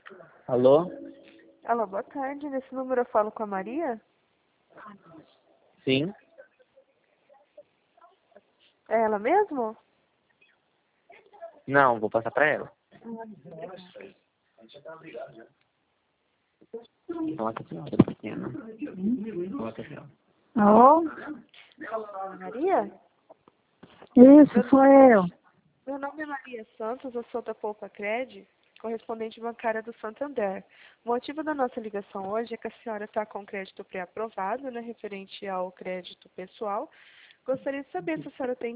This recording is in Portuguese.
Alô? Alô, boa tarde. Nesse número eu falo com a Maria? Sim? É ela mesmo? Não, vou passar pra ela. Fala com a senhora pequena. Fala com a senhora. Alô? Maria? Isso, sou eu. Meu nome é Maria Santos, eu sou da Poupa Cred, correspondente bancária do Santander. O motivo da nossa ligação hoje é que a senhora está com crédito pré-aprovado, né, referente ao crédito pessoal. Gostaria de saber se a senhora tem